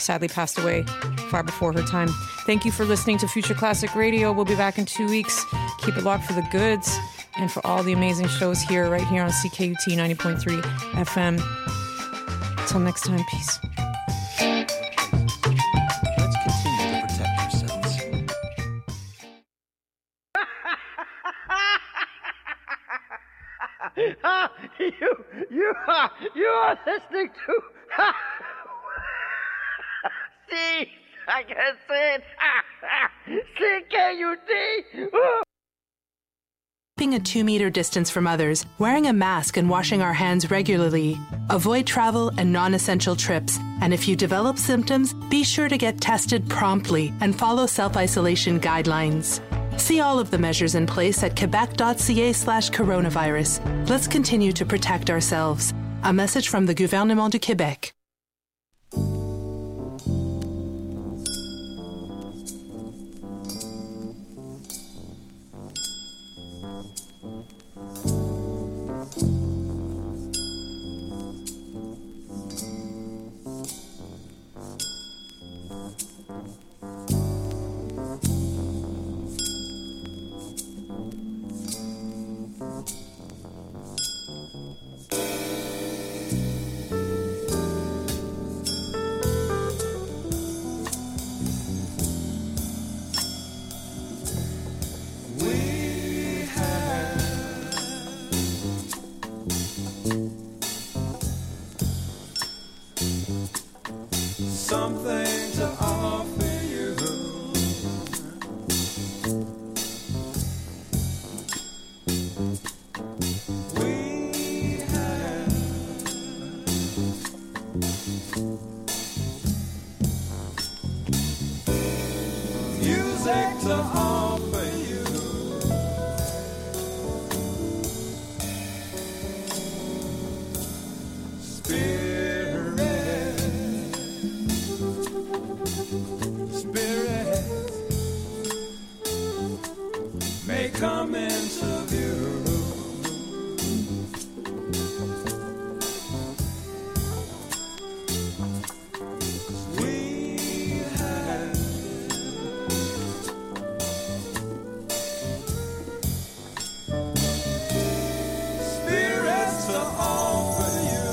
sadly passed away far before her time. Thank you for listening to Future Classic Radio. We'll be back in 2 weeks. Keep it locked for the goods and for all the amazing shows here, right here on CKUT 90.3 FM. Until next time, peace. Let's continue to protect ourselves. You are listening to C, I can say it, CKUT. Keeping a 2-meter distance from others, wearing a mask and washing our hands regularly. Avoid travel and non-essential trips. And if you develop symptoms, be sure to get tested promptly and follow self-isolation guidelines. See all of the measures in place at quebec.ca/coronavirus. Let's continue to protect ourselves. A message from the Gouvernement du Québec. Something to offer you. We have music to offer you. Spirit may come into view. We have spirits to offer you.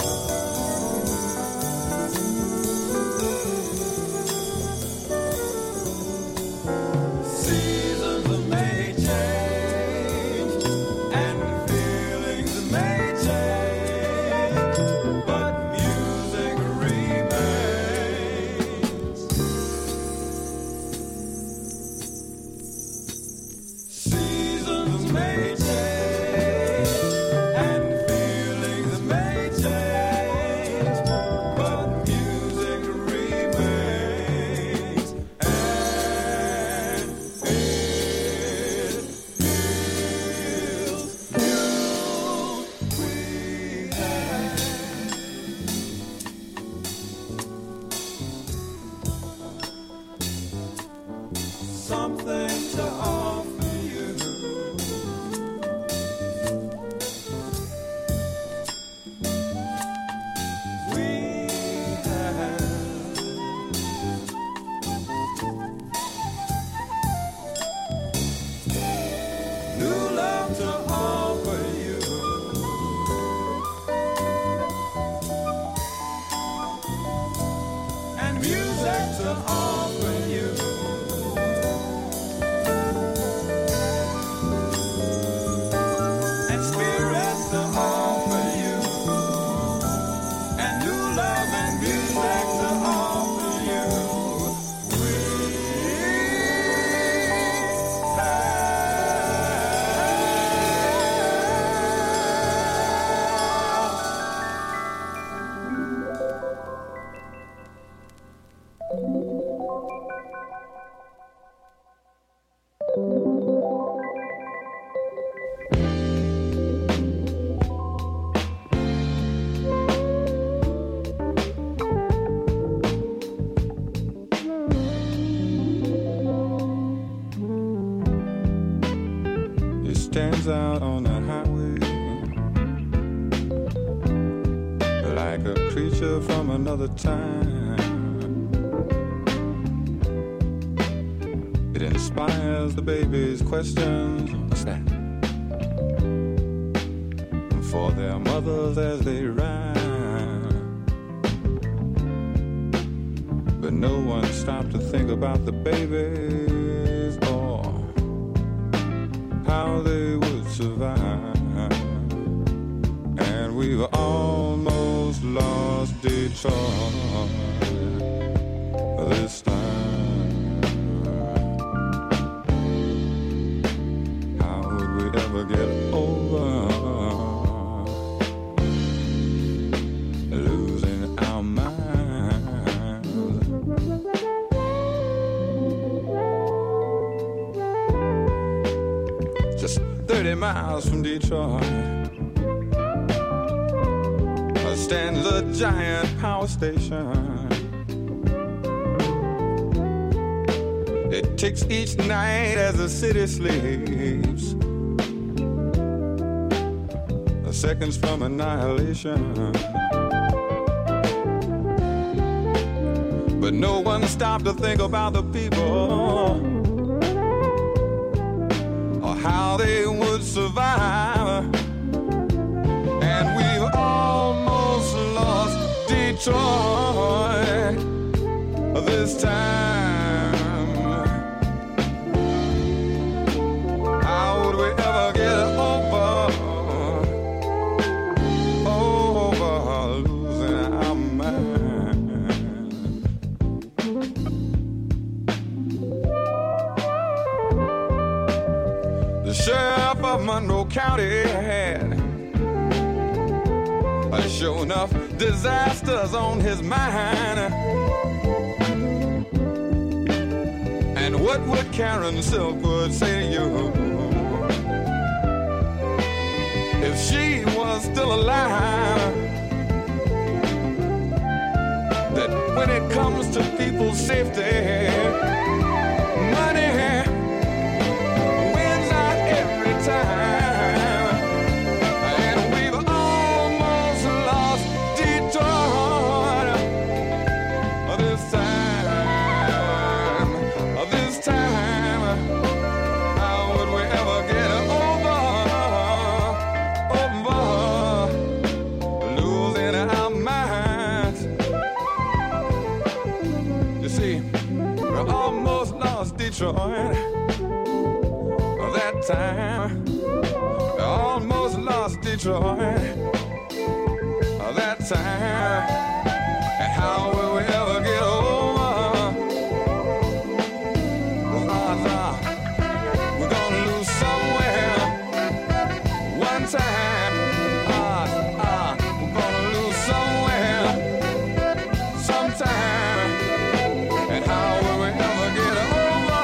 Seasons may change and feelings may change, but music remains. Seasons may change and feelings may change, but music remains. And it feels new. We have something to offer you. We have new love to offer you. And music to offer you. And spirits to offer you. And new love and music to offer you. We It stands out on the highway like a creature from another time. inspires the baby's questions. What's that? For their mothers as they ride. But no one stopped to think about the babies or how they would survive. And we've almost lost Detroit this time. How would we ever get over losing our minds? Just 30 miles from Detroit stands a giant power station. It ticks each night as the city sleeps. Seconds from annihilation. But no one stopped to think about the people or how they would survive. And we've almost lost Detroit this time. How would we ever get over losing our mind? The sheriff of Monroe County had sure enough disasters on his mind. And what would Karen Silkwood say to you if she was still alive? That when it comes to people's safety, money wins out every time. Detroit, that time, I almost lost Detroit, that time, and how will we ever get over? The odds are we're gonna lose somewhere, one time, we're gonna lose somewhere, sometime, and how will we ever get over?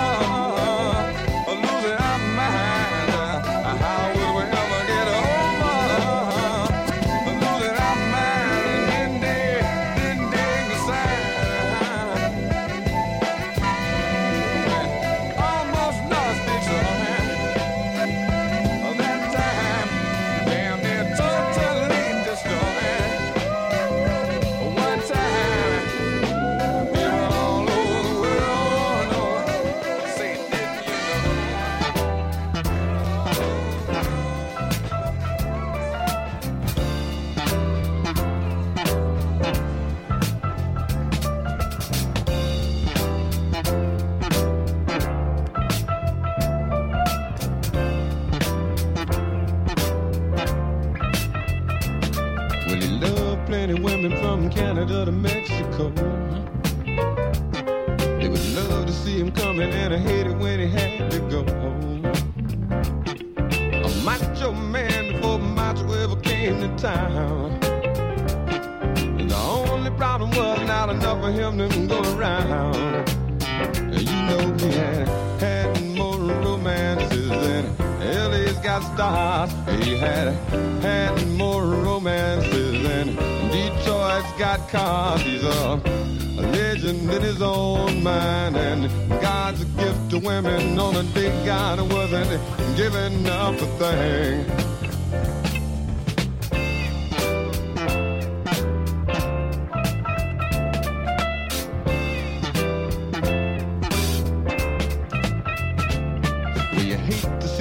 Canada to Mexico. They would love to see him coming, and I hate it when he had to go. A macho man before macho ever came to town. And the only problem was not enough for him to go around. And you know he had more romances than LA's got stars. He had more romances than Detroit's got cars. He's a legend in his own mind, and God's a gift to women on a day God wasn't giving up a thing.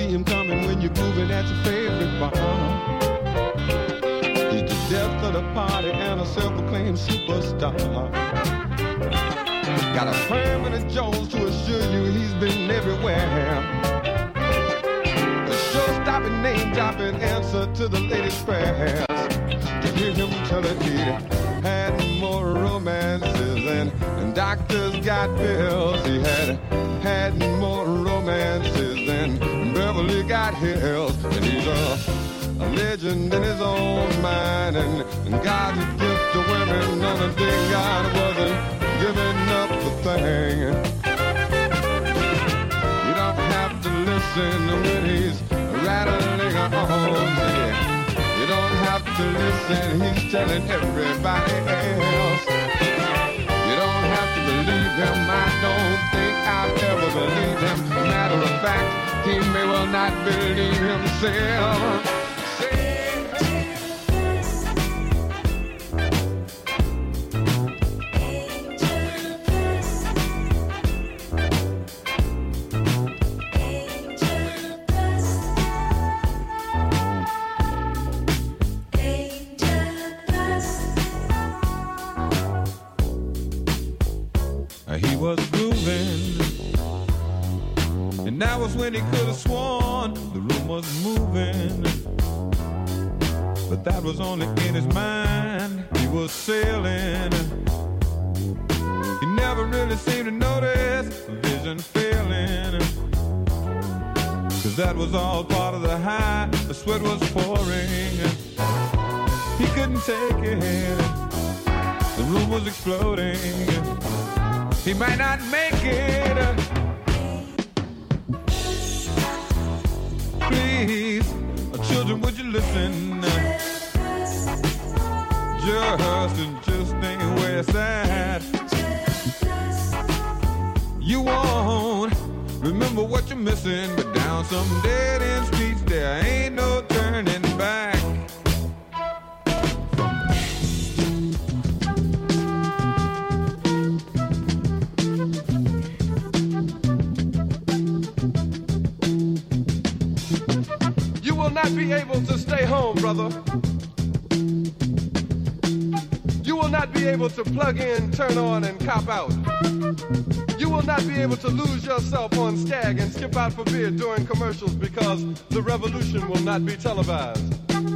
see him coming when you're moving at your favorite bar. He's the death of the party and a self-proclaimed superstar. Got a permanent Jones to assure you he's been everywhere. A show-stopping, name-dropping answer to the latest prayers. To hear him tell it he had more romances and doctors got bills. He had more romances than Beverly got hills. And he's a legend in his own mind. And God's gift to women on the day God wasn't giving up the thing. You don't have to listen when he's rattling on. You don't have to listen, he's telling everybody else. You don't have to believe him, I don't think I've ever believed him. Matter of fact, he may well not believe himself. He was grooving, and that was when he could have sworn the room was moving. But that was only in his mind. He was sailing. He never really seemed to notice vision failing, 'cause that was all part of the high. The sweat was pouring. He couldn't take it. The room was exploding. He might not make it. Please, children, would you listen? Just ain't where it's at. You won't remember what you're missing, but down some dead end streets there ain't no turning back. Not be able to stay home, brother. You will not be able to plug in, turn on, and cop out. You will not be able to lose yourself on Skag and skip out for beer during commercials because the revolution will not be televised.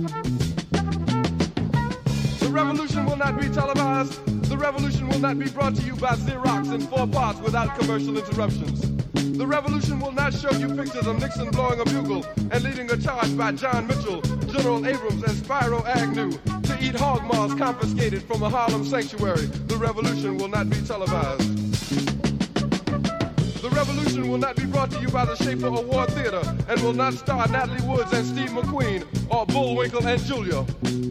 The revolution will not be televised. The revolution will not be brought to you by Xerox in 4 parts without commercial interruptions. The revolution will not show you pictures of Nixon blowing a bugle and leading a charge by John Mitchell, General Abrams, and Spyro Agnew to eat hog maws confiscated from a Harlem sanctuary. The revolution will not be televised. The revolution will not be brought to you by the Schaefer Award Theater and will not star Natalie Woods and Steve McQueen or Bullwinkle and Julia.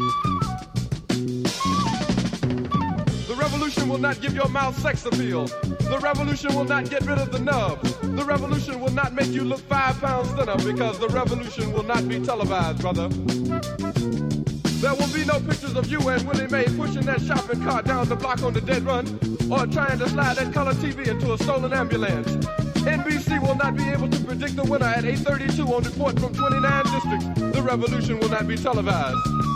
The revolution will not give your mouth sex appeal. The revolution will not get rid of the nub. The revolution will not make you look 5 pounds thinner because the revolution will not be televised, brother. There will be no pictures of you and Willie Mae pushing that shopping cart down the block on the dead run or trying to slide that color TV into a stolen ambulance. NBC will not be able to predict the winner at 8:32 on report from 29 districts. The revolution will not be televised.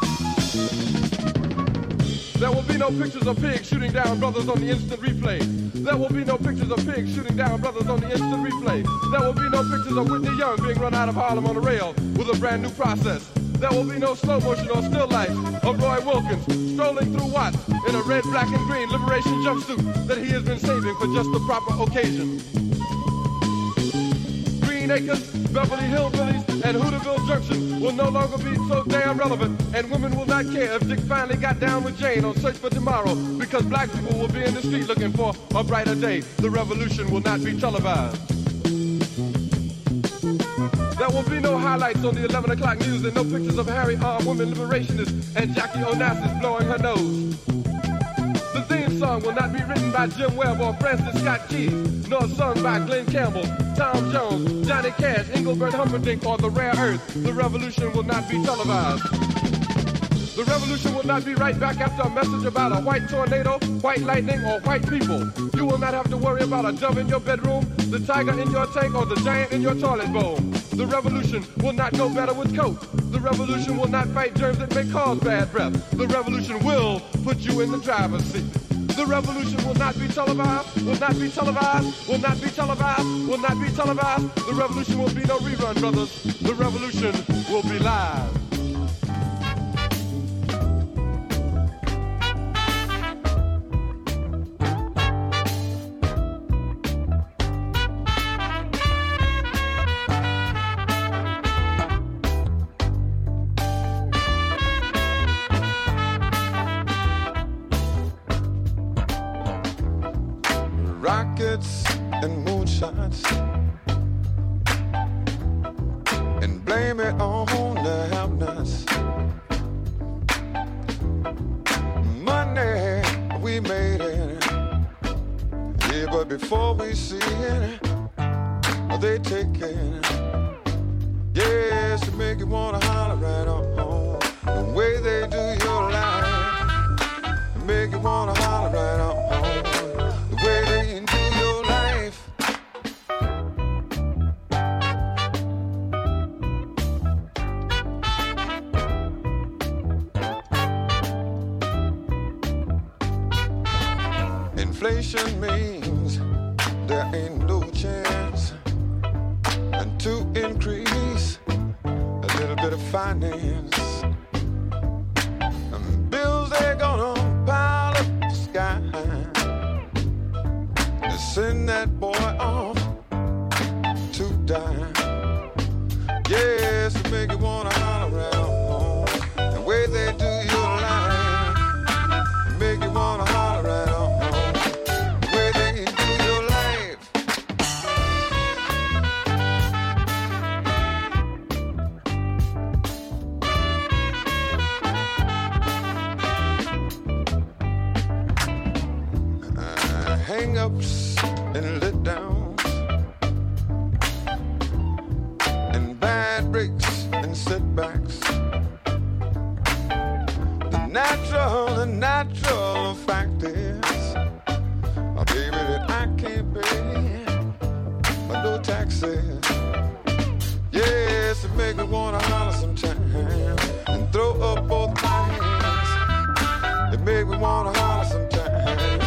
There will be no pictures of pigs shooting down brothers on the instant replay. There will be no pictures of pigs shooting down brothers on the instant replay. There will be no pictures of Whitney Young being run out of Harlem on a rail with a brand new process. There will be no slow motion or still life of Roy Wilkins strolling through Watts in a red, black, and green liberation jumpsuit that he has been saving for just the proper occasion. Green Acres, Beverly Hillbillies, and Hooterville Junction will no longer be so damn relevant, and women will not care if Dick finally got down with Jane on Search for Tomorrow, because black people will be in the street looking for a brighter day. The revolution will not be televised. There will be no highlights on the 11 o'clock news and no pictures of Harry armed women liberationists and Jackie Onassis blowing her nose. The theme song will not be written by Jim Webb or Francis Scott Keys, nor sung by Glenn Campbell, Tom Jones, Johnny Cash, Engelbert Humperdinck, or The Rare Earth. The revolution will not be televised. The revolution will not be right back after a message about a white tornado, white lightning, or white people. You will not have to worry about a dove in your bedroom, the tiger in your tank, or the giant in your toilet bowl. The revolution will not go better with coke. The revolution will not fight germs that may cause bad breath. The revolution will put you in the driver's seat. The revolution will not be televised, will not be televised, will not be televised, will not be televised. The revolution will be no rerun, brothers. The revolution will be live. Rockets and moonshots, and blame it on the have-nots. Money, we made it, yeah, but before we see it, they take it. Yes, to make you wanna holler right on the way they do your life, make you wanna holler right on the way they do your life. Inflation means there ain't no chance, and to increase a little bit of finance, and bills they're gonna pile up the sky. Send that boy off to die. Yes, to make you wanna holler around the way they do your life, make you wanna holler around the way they do your life. Hang-ups and let downs, and bad breaks and setbacks. The natural fact is, oh baby, that I can't pay no taxes. Yes, it make me wanna holler sometimes and throw up both my hands. It make me wanna holler sometimes.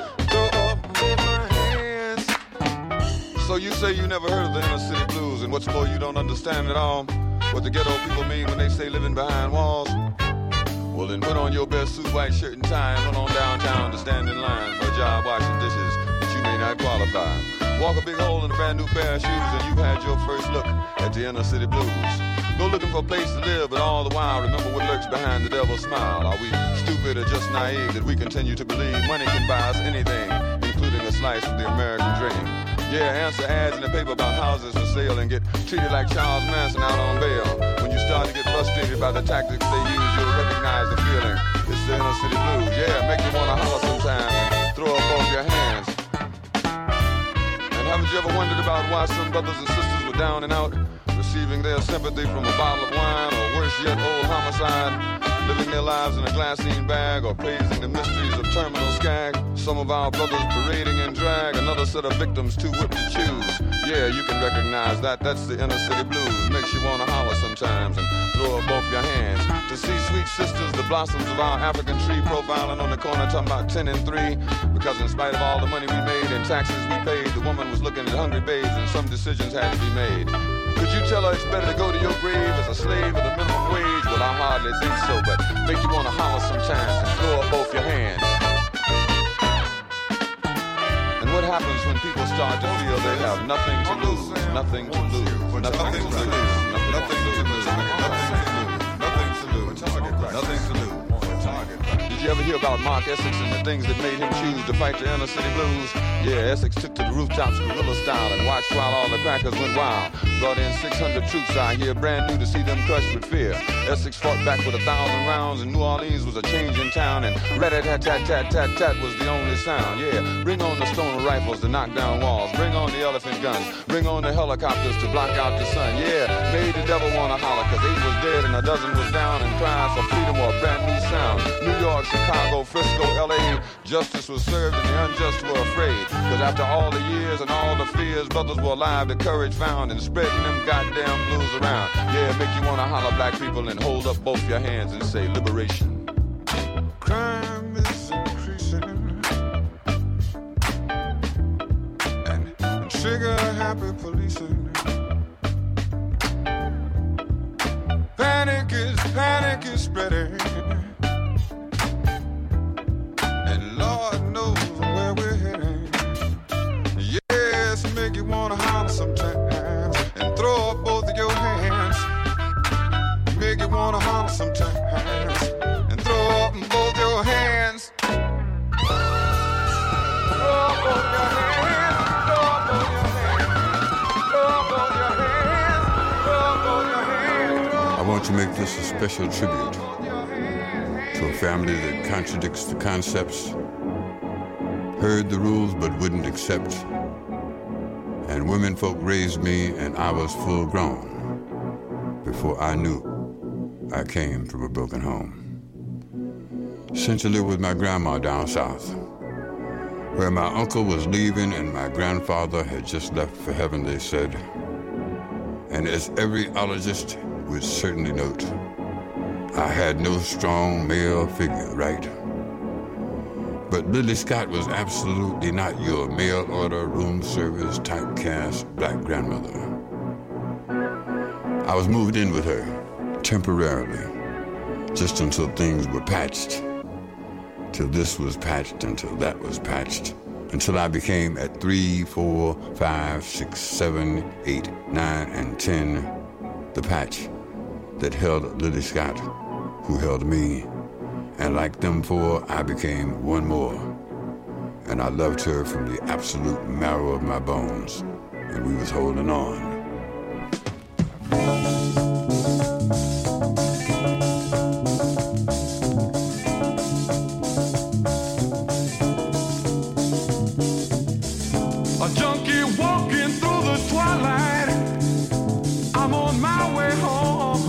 So you say you never heard of the inner city blues, and what's more, you don't understand at all what the ghetto people mean when they say living behind walls? Well, then put on your best suit, white shirt and tie, and run on downtown to stand in line for a job washing dishes that you may not qualify. Walk a big hole in a brand new pair of shoes, and you've had your first look at the inner city blues. Go looking for a place to live, but all the while remember what lurks behind the devil's smile. Are we stupid or just naive that we continue to believe money can buy us anything, including a slice of the American dream? Yeah, answer ads in the paper about houses for sale and get treated like Charles Manson out on bail. When you start to get frustrated by the tactics they use, you'll recognize the feeling. It's the inner city blues. Yeah, make you want to holler sometimes and throw up both your hands. And haven't you ever wondered about why some brothers and sisters were down and out, receiving their sympathy from a bottle of wine, or worse yet, old homicide, living their lives in a glassine bag, or praising the mysteries of terminal skag? Some of our brothers parading in drag, another set of victims too whipped to choose. Yeah, you can recognize that. That's the inner city blues. Makes you want to holler sometimes and throw up both your hands. To see sweet sisters, the blossoms of our African tree, profiling on the corner talking about 10 and 3. Because in spite of all the money we made and taxes we paid, the woman was looking at hungry babes and some decisions had to be made. Could you tell her it's better to go to your grave as a slave at the minimum wage? Well, I hardly think so, but make you want to holler sometimes and throw up both your hands. And what happens when people start to feel they have nothing to lose, nothing to lose, nothing to lose, nothing to lose, nothing to lose, nothing to lose, nothing to lose, nothing to lose. Did you ever hear about Mark Essex and the things that made him choose to fight the inner city blues? Yeah, Essex took to the rooftops guerrilla style and watched while all the crackers went wild. Brought in 600 troops out here, brand new to see them crushed with fear. Essex fought back with 1,000 rounds, and New Orleans was a changing town, and rat-a-tat-tat-tat-tat-tat was the only sound. Yeah, bring on the stoner rifles to knock down walls, bring on the elephant guns, bring on the helicopters to block out the sun. Yeah, made the devil wanna holler, cause 8 was dead and a dozen was down, and cries for freedom or a brand new sound. New York, Chicago, Frisco, L.A., justice was served and the unjust were afraid. Cause after all the years and all the fears, brothers were alive, the courage found, and spreading them goddamn blues around. Yeah, make you wanna holler, black people, and hold up both your hands and say liberation. Crime is increasing, and trigger-happy policing. Panic is spreading, and Lord knows where we're heading. Yes, make you wanna holler sometimes and throw up both of your hands. Make you wanna holler sometimes and throw up both your hands. Throw up both your hands. Throw up both your hands. Throw up both your hands. Throw up both your hands. I want to make this a special tribute to a family that contradicts the concepts, heard the rules but wouldn't accept. And women folk raised me and I was full grown before I knew I came from a broken home. Sent to live with my grandma down south, where my uncle was leaving and my grandfather had just left for heaven, they said. And as every ologist would certainly note, I had no strong male figure, right? But Lily Scott was absolutely not your mail order, room service, typecast black grandmother. I was moved in with her temporarily, just until things were patched, till this was patched, until that was patched, until I became at 3, 4, 5, 6, 7, 8, 9, and 10 the patch that held Lily Scott, who held me. And like them four, I became one more. And I loved her from the absolute marrow of my bones. And we was holding on. A junkie walking through the twilight. I'm on my way home.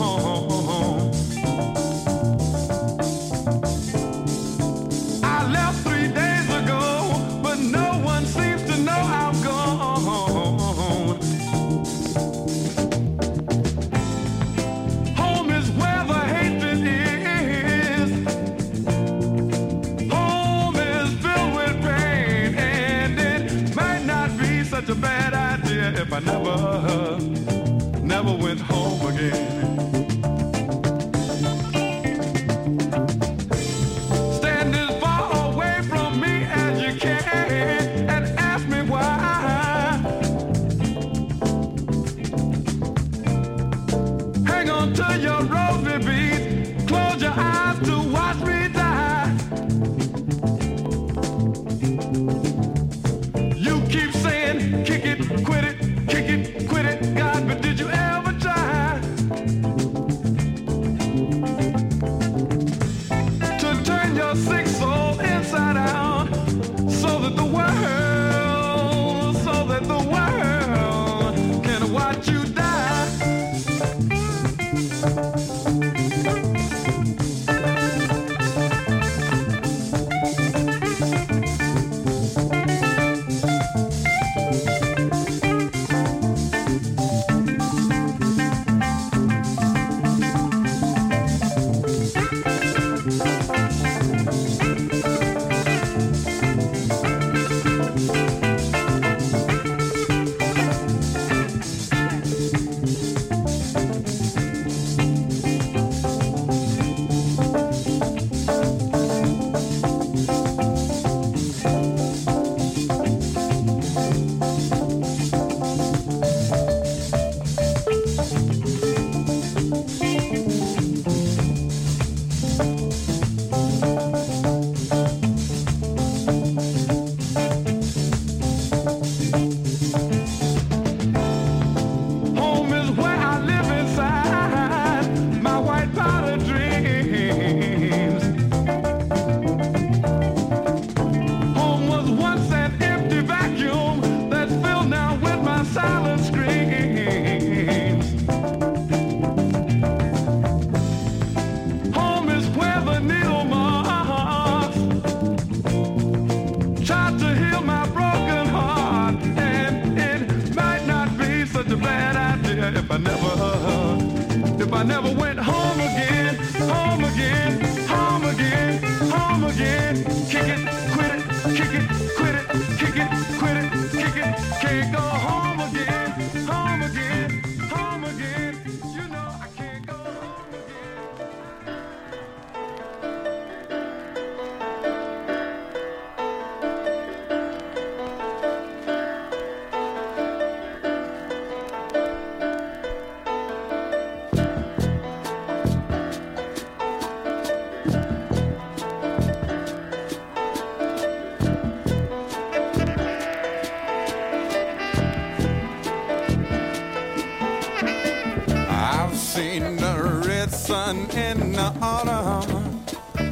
I left 3 days ago, but no one seems to know I'm gone. Home is where the hatred is. Home is filled with pain, and it might not be such a bad idea if I never went home again. Stand as far away from me as you can and ask me why. Hang on to your rosy beads, close your eyes to watch me die. You keep saying, kick it, quit it, kick it, quit it, God, but did you ever try? it, quit it, kick it, can't go home again, home again, home again. You know I can't go home again. I've seen the red sun in the autumn,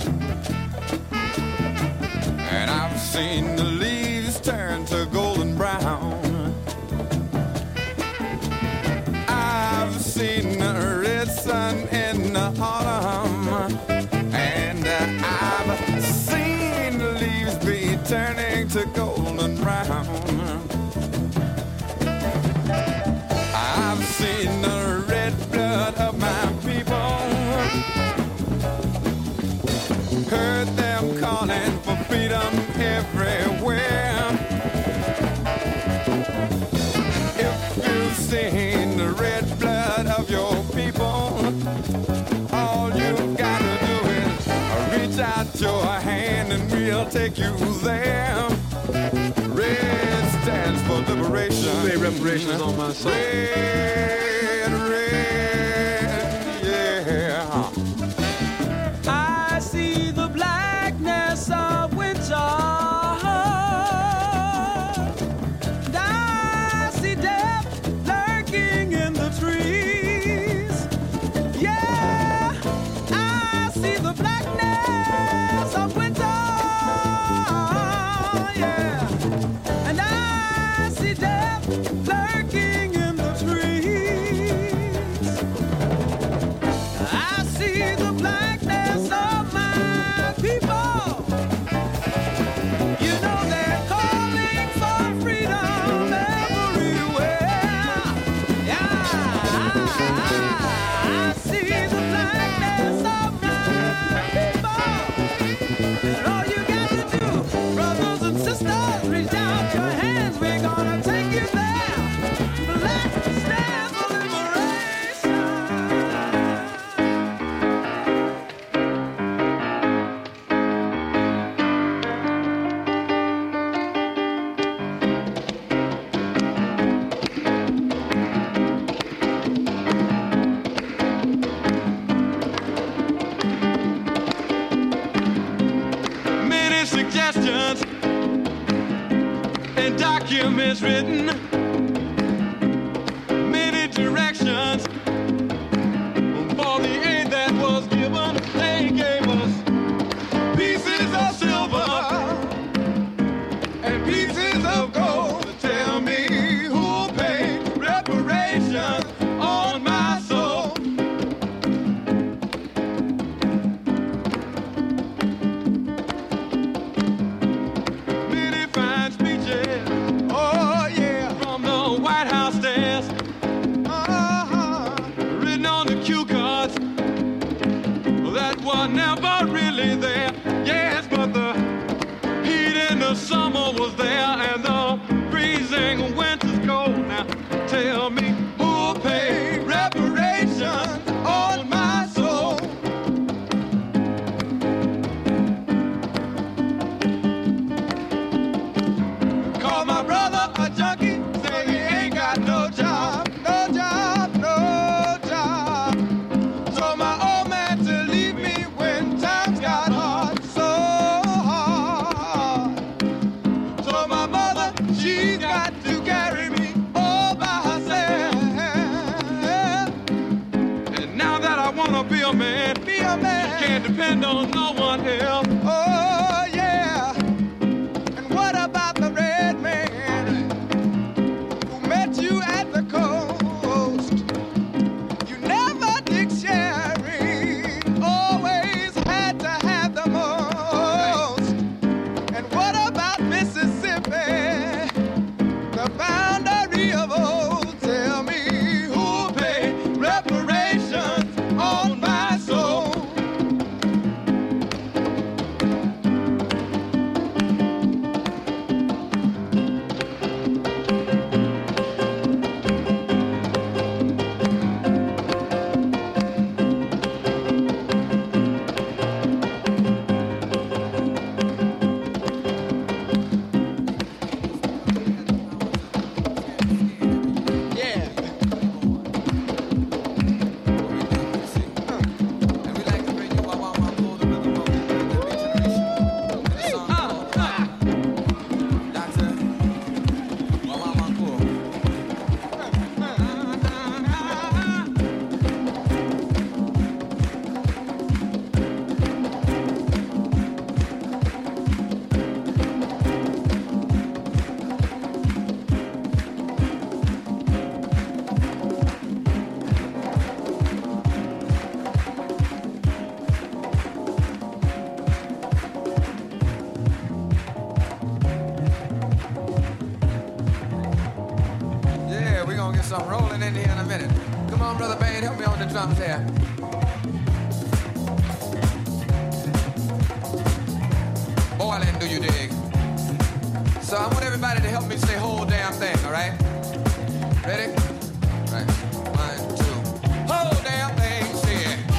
and I've seen the leaves turn to golden brown. I've seen the red sun in the autumn, and I've seen the leaves be turning to golden brown. I've seen the red blood of my people, heard them calling for freedom everywhere. If you've seen the red blood of your people, all you gotta do is reach out your hand and we'll take you there. Red stands for liberation. Say reparations on my soul. Red, red, yeah. I see the blackness of winter. And I see death lurking in the trees. Yeah, I see the blackness of winter. Yeah, and I see death lurking in the trees. I see the blackness of my people. You know they're calling for freedom everywhere. Yeah, I see the blackness of my people. And all you got to do, brothers and sisters, reach out your hands. We're gonna take you there. Let's stand for liberation. Many suggestions and documents written, many directions for the aid that was given. They gave us pieces of silver and pieces of gold. Tell me who'll pay reparations on my soul. Many fine speeches, oh yeah, from the White House stairs, written on the cue cards that were never really there. Yes, but the heat in the summer was there and the freezing winter's cold. Now tell me who'll pay reparations on my soul. Call my brother a junkie, say he ain't got no job, no job, no job. Told my old man to leave me when times got hard, so hard. Told my mother she's got to carry me all by herself. And now that I wanna be a man, can't depend on no one else. Oh yeah. And what about the red man who met you at the coast? You never did sharing, always had to have the most. And what about Mississippi, the boundary of old? Tell me who'll pay reparations on my soul. some rolling in here in a minute. Come on, Brother Bain, help me on the drums here. Boiling, do you dig? So I want everybody to help me say whole damn thing, all right? Ready? Right. 1, 2. Whole damn thing, say it.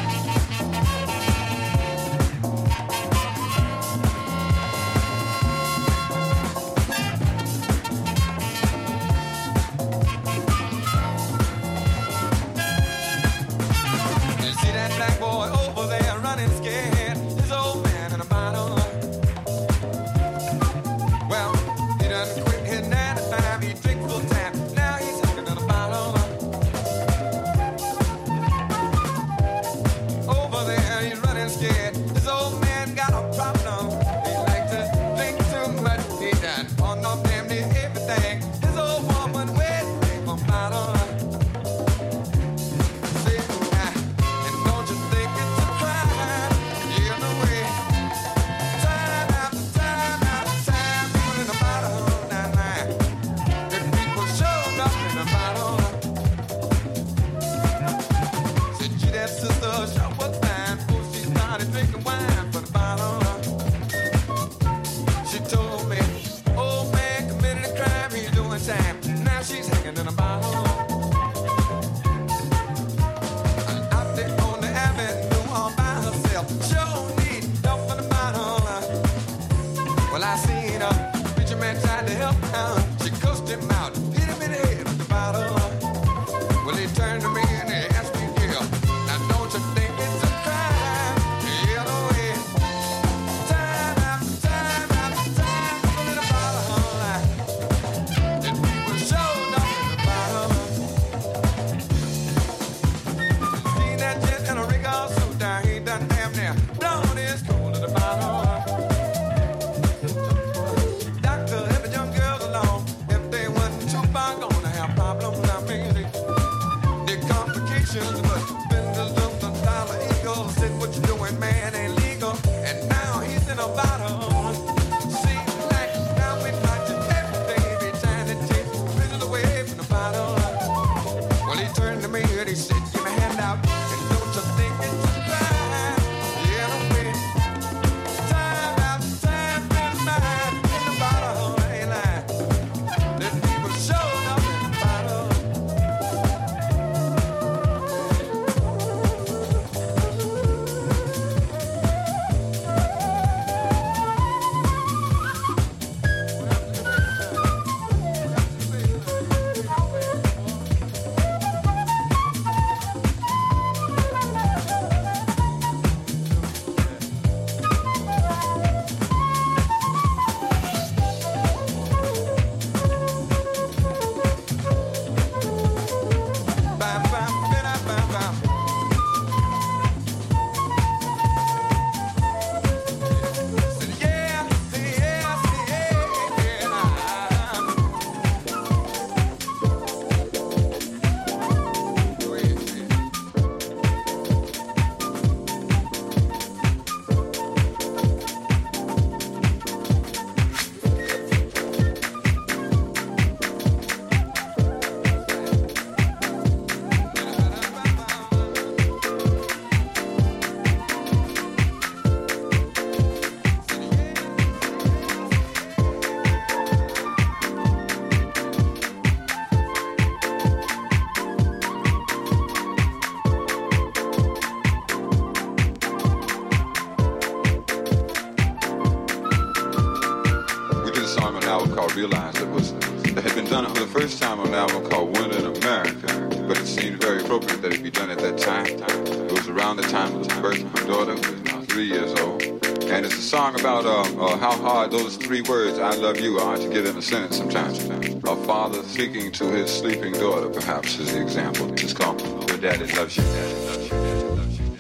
You see that black boy over there running scared? His old man in a bottle. Well, he done quit his 9 to 5, he drink full time. Now he's hanging in a bottle. Over there, he's running scared. His old man got a problem. He like to drink too much. He done on no damn near everything. His old woman with a bottle. See, and don't you think it's a crime? You know way. Time after time after time, people in the bottle, night. The people showed up in the bottle. Said, gee, that sister sure was fine before she started drinking wine from the bottle. She told me, old man committed a crime, he's doing time. Now she's hanging in a bottle. Out there on the avenue all by herself, sure need help in the bottle. Well, I seen her, preacher man tried to help her. She cussed him out, hit him in the head with the bottle. Well, he turned to me and he asked me, yeah, now don't you think it's a crime? Yeah, no way. Time after time after time, people in the bottle. And people showed up in the bottle. Seen that jet in a rig all suit down, he done damn near blown his cool to the bottle. Doctor, if the young girls alone, if they wasn't too far, gonna have problems. I mean, the complications, but spenders of the dollar eagle said, what you doing, man, ain't legal. And now he's in a bottle. Seems like now we got you every day, be trying to take business away from the bottle. Well, he turned to me and he said, give me a hand out, and don't you think it's a crime? Yeah, no way. Time after time, been mine in the bottle, ain't lying. The people showed up in the bottle. Bam, bam, bam, bam, bam. Said, yeah, We did a song on an album called Realize that had been done for the first time on an album called Winter in America, but it seemed very appropriate that it be done at that time. It was around the time of the birth of my daughter, who is now 3 years old. And it's a song about how hard those 3 words, I love you, are to get in a sentence sometimes. A father speaking to his sleeping daughter, perhaps, is the example. It's called Your Daddy Loves You, Daddy Loves You, Daddy Loves You, Daddy Loves You.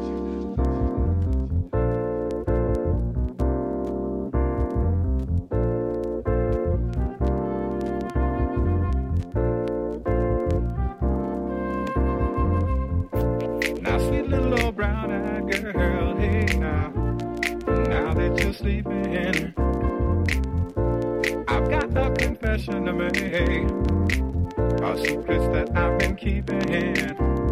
Now, sweet little old brown-eyed girl, hey now that you're sleeping, I've got a confession to make. are secrets that I've been keeping.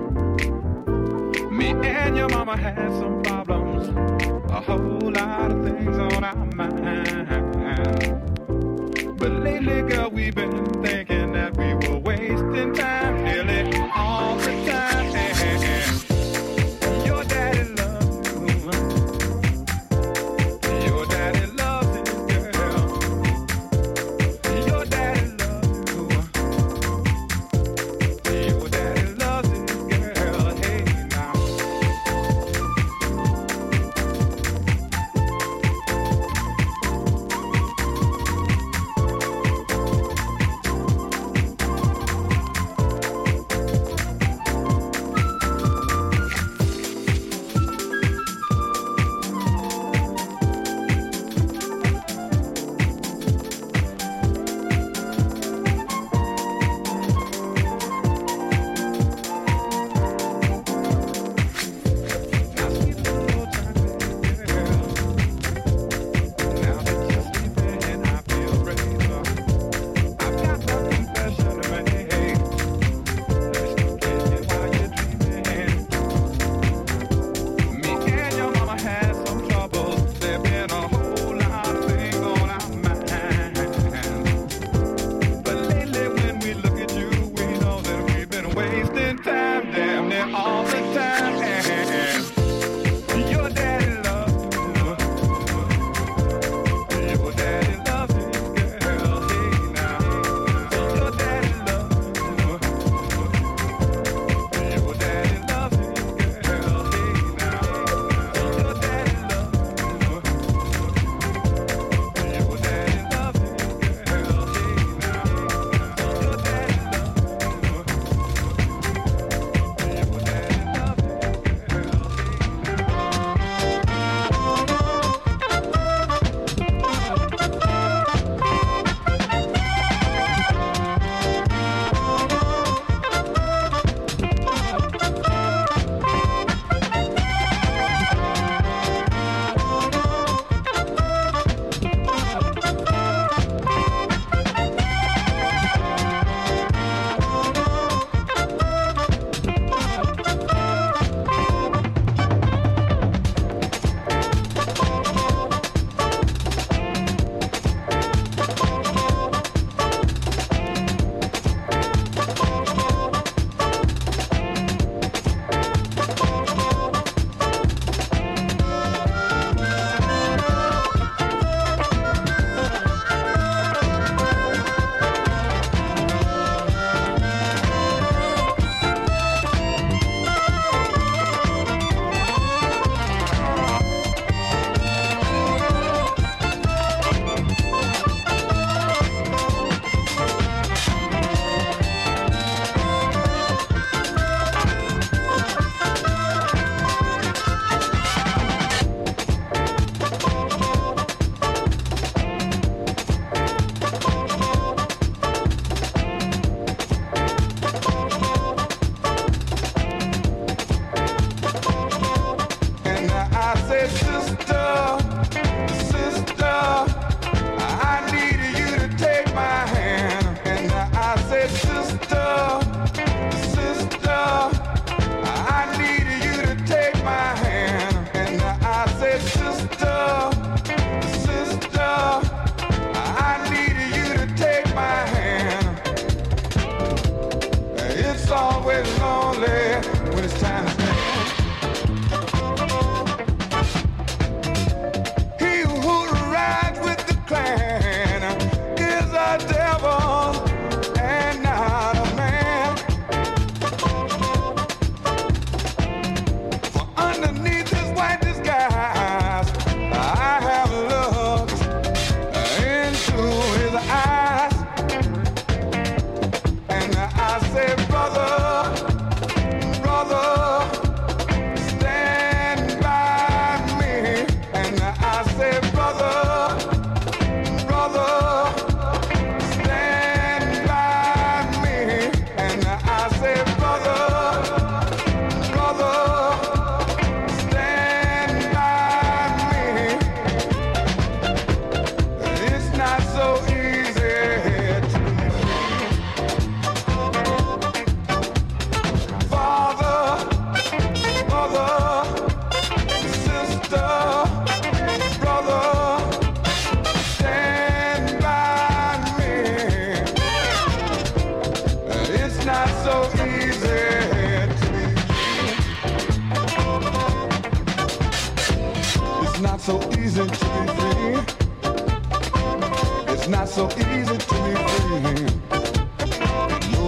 Me and your mama had some problems, a whole lot of things on our mind. But lately, girl, we've been thinking that we were wasting time nearly all the time. Your daddy loves you. Your daddy loves you, girl. Your daddy loves you. Your daddy loves you, girl. Hey, now.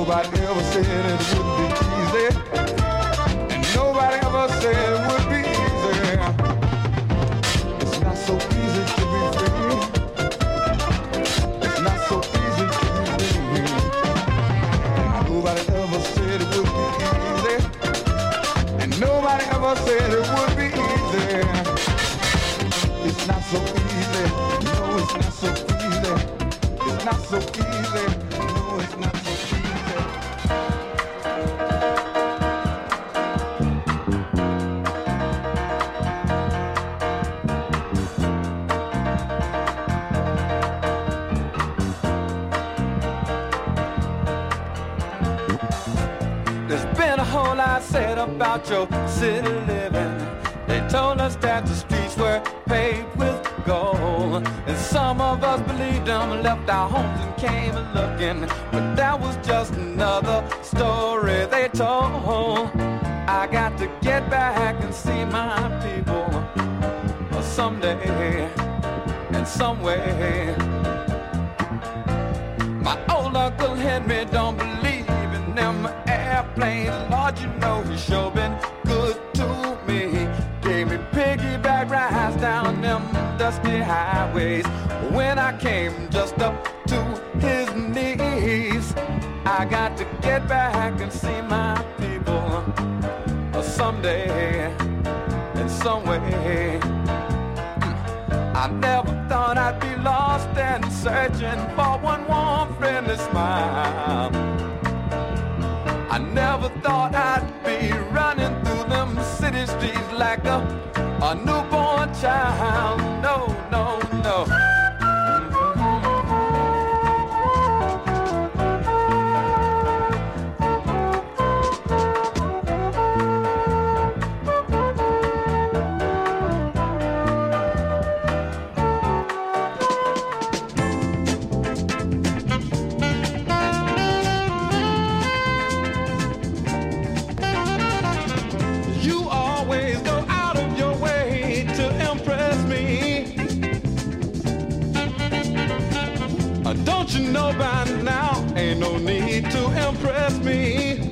Nobody ever said it would be easy. And nobody ever said it would be easy. It's not so easy to be free. It's not so easy to be free. And nobody ever said it would be easy. And nobody ever said it would be easy. It's not so easy. No, it's not so easy. It's not so easy. No, it's not so easy. There's been a whole lot said about your city living. They told us that the streets were paved with gold, and some of us believed them and left our homes and came looking. But that was just another story they told. I got to get back and see my people someday and some way. My old Uncle Henry don't believe in them airplanes. Lord, you know he sure been good to me. Gave me piggyback rides down them dusty highways. When I came just up to his knees, I got to get back and see my people someday in some way. I never thought I'd be lost and searching for one warm, friendly smile. I never thought I'd be running through them city streets like a newborn child. No, no, no. Don't you know by now, ain't no need to impress me.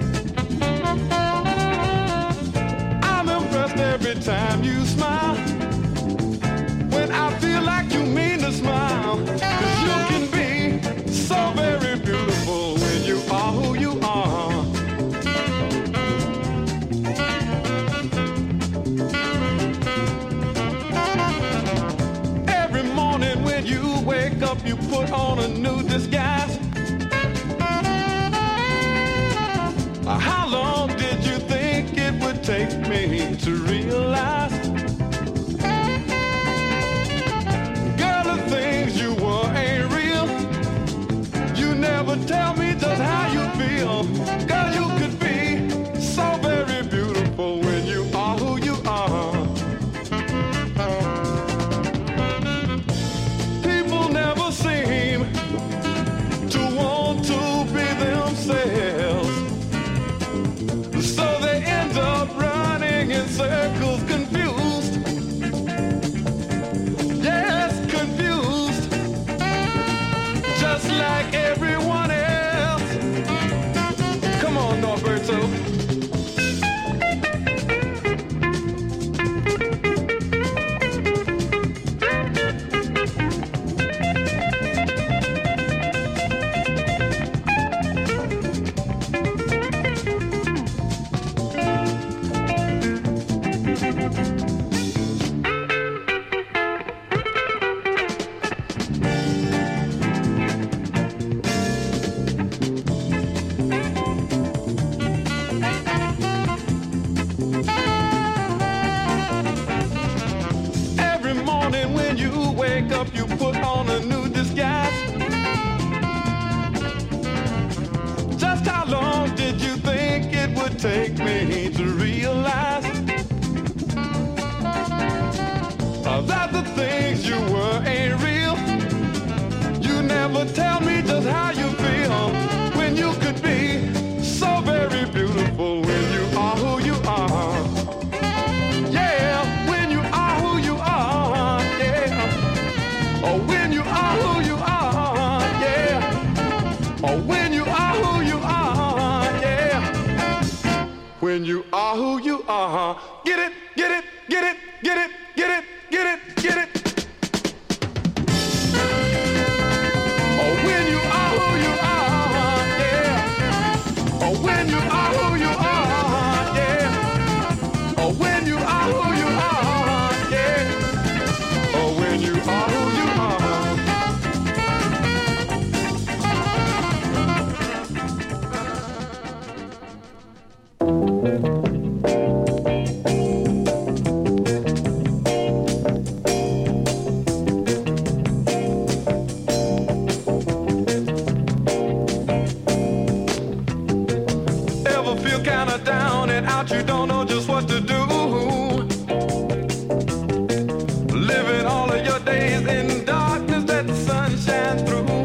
I'm impressed every time you smile. When I feel like you mean to smile. 'Cause you can be so very beautiful when you are who you are. Every morning when you wake up, you put on a new disguise. How long did you think it would take me to realize? Girl, the things you were ain't real. You never tell me just how you feel. Girl, you could be so very beautiful when you are who you are. People never seem to want to be themselves, so they end up running in circles, confused. Yes, confused, just like everyone else. Come on, Norberto. Take me to realize that the things you were ain't real. You never tell me just how you feel when you could be so very beautiful when you are who you are. Yeah, when you are who you are. Yeah, or when you are who you are. Yeah, or when you are who you are. when you are who you are. Get it, get it, get it, get it, get it, get it, get it. Oh, when you are who you are, yeah. Oh, when you are who you are, yeah. Oh, when you are who you are, yeah. Oh, when you are who you are. Kinda down and out, you don't know just what to do. Living all of your days in darkness that the sun shines through.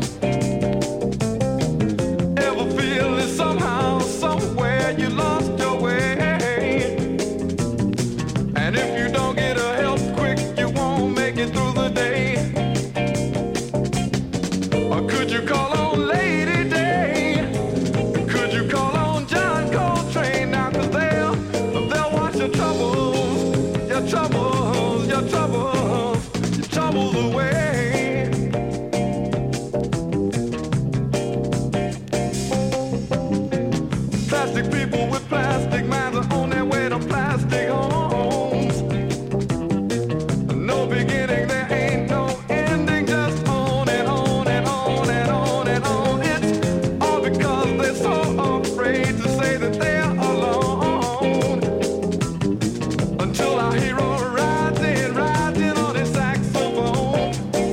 Ever feel that somehow, somewhere you lost your way? And if you don't get a help quick, you won't make it through the day. Or could you call on Lady Day? Could you call on John Coltrane now? 'Cause they'll wash your troubles, your troubles, your troubles, your troubles away. Plastic people with plastic minds are on their way to plastic homes. No beginning, there ain't no ending, just on and on and on and on and on. It's all because they're so afraid to say that they're alone. Until our hero rides in on his saxophone.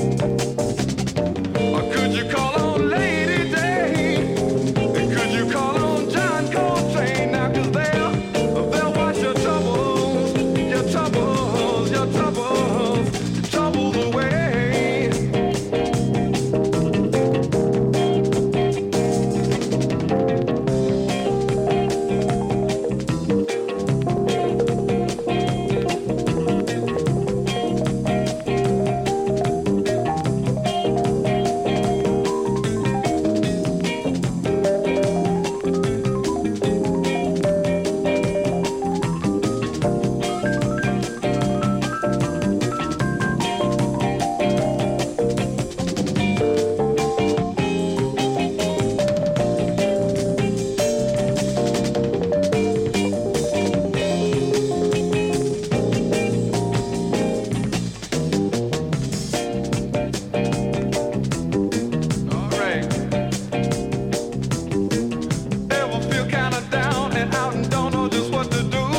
Or could you call on Lady Day? And could you call on John Coltrane now? 'Cause they'll wash your troubles, your troubles, your troubles, your troubles away. All right. Ever feel kinda down and out and don't know just what to do?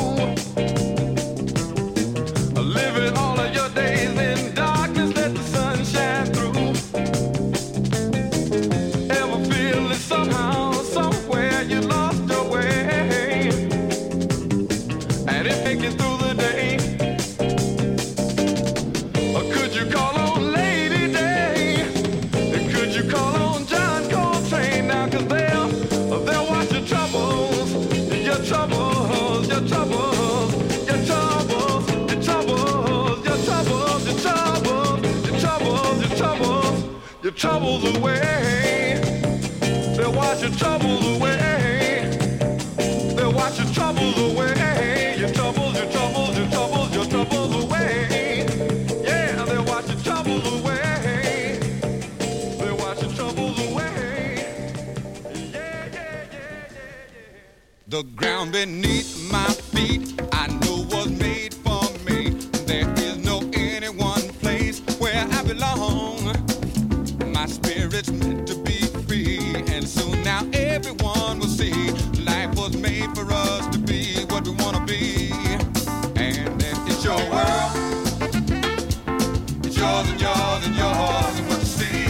Living all of your days in darkness, let the sun shine through. Ever feel that somehow, somewhere you lost your way? And it make it through the day. Or could you call on Lady Day? And could you call on John Coltrane now? 'Cause they'll wash your troubles, your troubles, your troubles, your troubles, your troubles, your troubles, your troubles, your troubles, your troubles, your troubles away. They'll wash your troubles away. They'll wash your troubles away. Your troubles, your troubles, your troubles, your troubles away. Yeah, they'll wash your troubles away. They'll wash your troubles away. Yeah, yeah, yeah, yeah, yeah. The ground beneath my feet I know was made for me. There is no any one place where I belong. My spirit's meant to be free, and soon now everyone will see life was made for us to be what we want to be. And then it's your world. It's yours and yours and yours, and what you see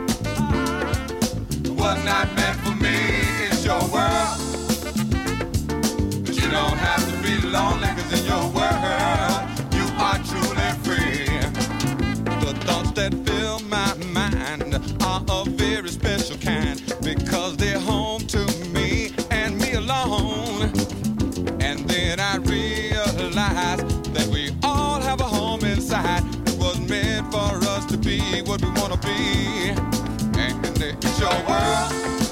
was not meant for me. It's your world. But you don't have to be lonely, 'cause in your world you are truly free. The thoughts that fill my mind are a very special kind, because they're home to me and me alone. And then I realize that we all have a home inside that was meant for us to be what we want to be. And it's your world.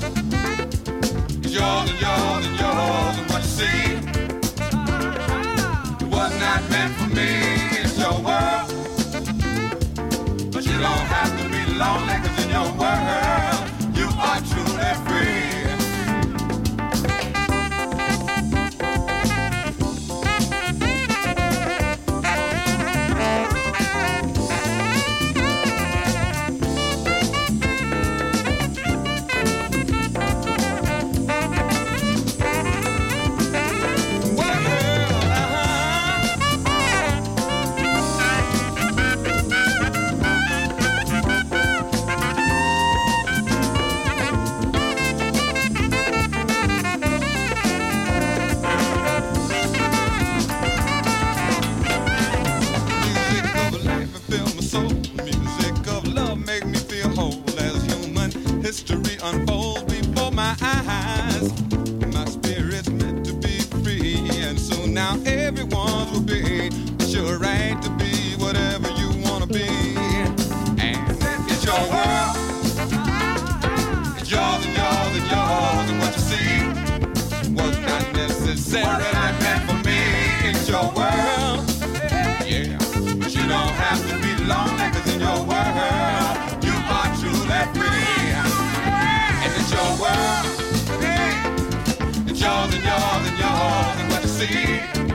my eyes. My spirit's meant to be free, and soon now everyone's will be. It's your right to be whatever you wanna be, and it's your world. It's yours and yours and yours, and what you see was not necessarily meant for me. It's your world, yeah, but you don't have to be lonely, 'cause in your world you are truly free, and it's your world. It's yours and yours and yours, and what you see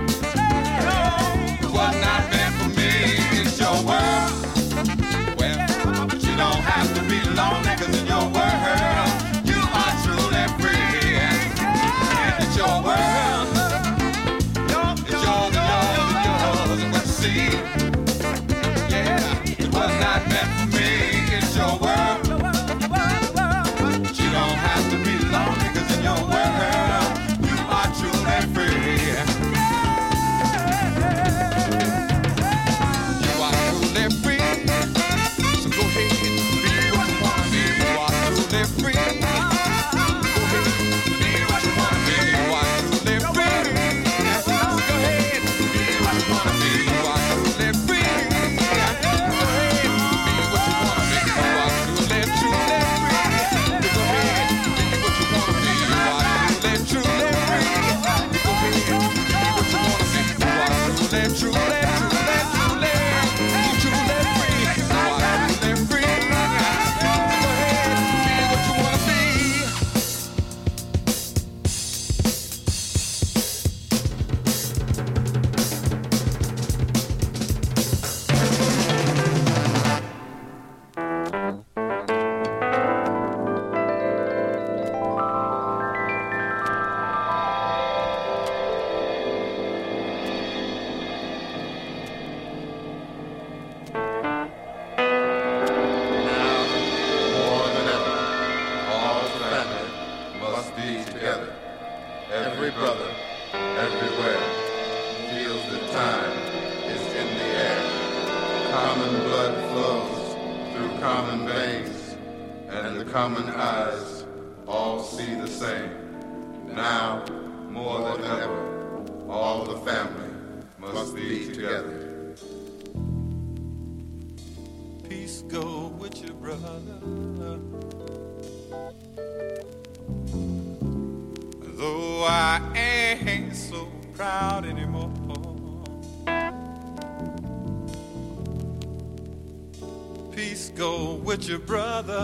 was not meant for me. It's your world. Well, but you don't have to be lonely, 'cause in your world you are truly free, and it's your world. It's yours and yours and yours, and what you see, yeah, it was not meant for me. It's your world. But you don't have to be lonely, 'cause in your world you are truly free. You are truly free. So go ahead, be what you wanna be. You are truly free. Go ahead, be what you wanna be. You are truly free. So go ahead, be what you wanna be. You are truly free. Go ahead, be what you wanna be. You are truly, truly free. Go ahead, be what you wanna be. You are truly, truly free. Go ahead, be what you wanna be. You are truly, truly, truly, truly, truly free. You are truly free. Go ahead, be what you wanna be. More than ever, all family must be together. Every brother, everywhere, feels that time is in the air. Common blood flows through common veins, and the common eyes all see the same. Now, more than ever, all the family must be together. Peace go with you, brother. Though I ain't so proud anymore. Peace go with you, brother.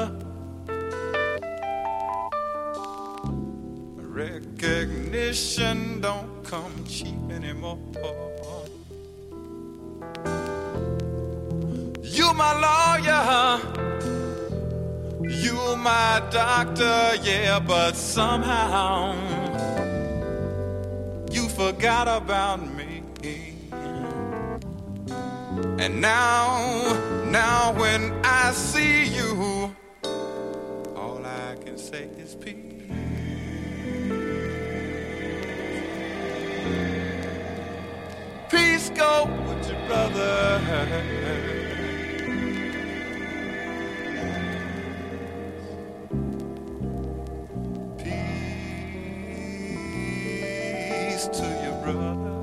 Recognition don't come cheap anymore. You my lawyer, you my doctor, yeah, but somehow you forgot about me. And now when I see you, all I can say is peace. Peace go with your brother. Peace to your brother.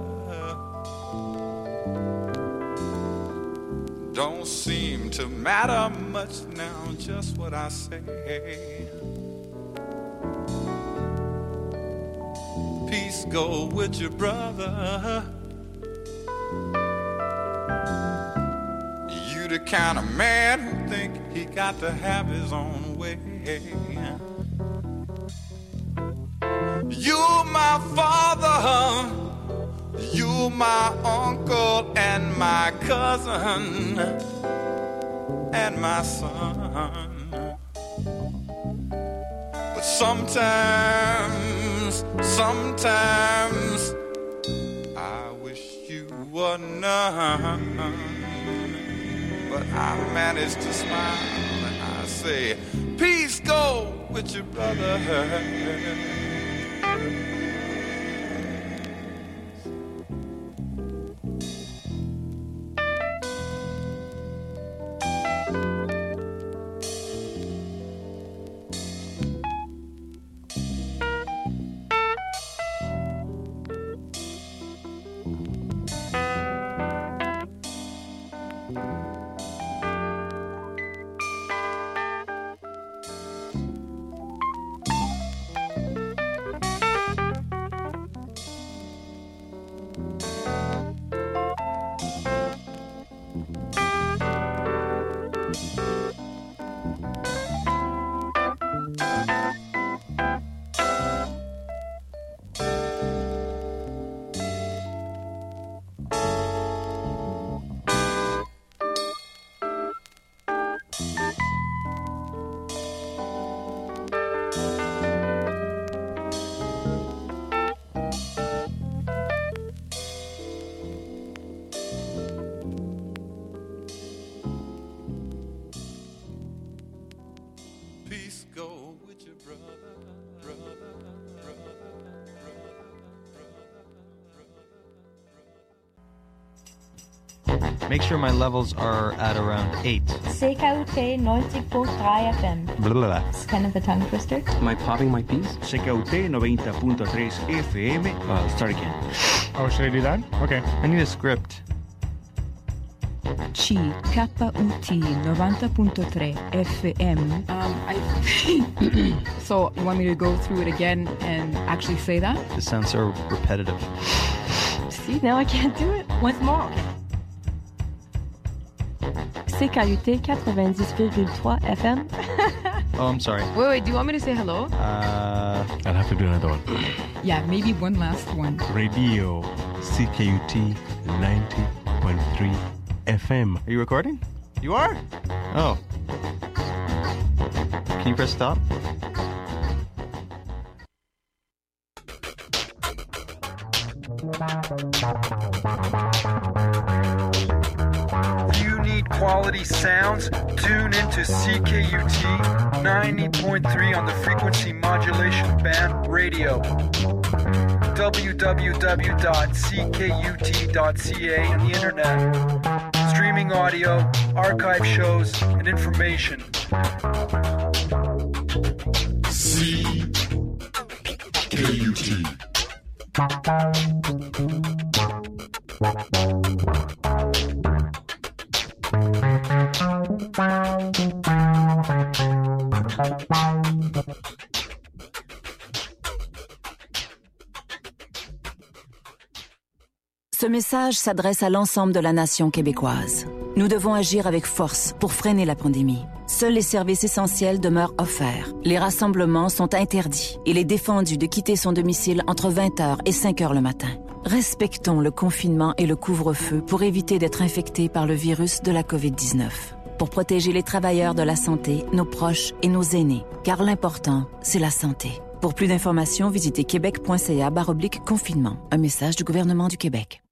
Don't seem to matter much now, just what I say. Peace go with your brother. You the kind of man who think he got to have his own way. You my father, you my uncle and my cousin and my son. But sometimes I wish you were none. But I manage to smile and I say, peace go with your brother. Make sure my levels are at around 8. CKUT 90.3 FM. Blah, blah, blah. It's kind of a tongue twister. Am I popping my piece? CKUT 90.3 FM. Start again. Oh, should I do that? Okay. I need a script. CKUT 90.3 FM. So you want me to go through it again and actually say that? This sounds so repetitive. See, now I can't do it. Once more. Okay. CKUT 90.3 FM. Oh, I'm sorry. Wait, do you want me to say hello? I'll have to do another one. Yeah, maybe one last one. Radio CKUT 90.3 FM. Are you recording? You are? Oh. Can you press stop? You need quality sounds? Tune into CKUT 90.3 on the frequency modulation band radio. www.ckut.ca on the internet. Streaming audio, archive shows, and information. CKUT. Ce message s'adresse à l'ensemble de la nation québécoise. Nous devons agir avec force pour freiner la pandémie. Seuls les services essentiels demeurent offerts. Les rassemblements sont interdits. Il est défendu de quitter son domicile entre 20h et 5h le matin. Respectons le confinement et le couvre-feu pour éviter d'être infectés par le virus de la COVID-19. Pour protéger les travailleurs de la santé, nos proches et nos aînés. Car l'important, c'est la santé. Pour plus d'informations, visitez québec.ca/confinement. Un message du gouvernement du Québec.